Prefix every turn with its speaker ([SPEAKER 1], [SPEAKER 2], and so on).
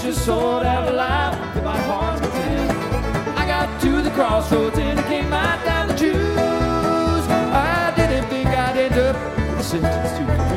[SPEAKER 1] just sold out of life to my heart pretend. I got to the crossroads and it came right down to choose. I didn't think I'd end up with a sentence to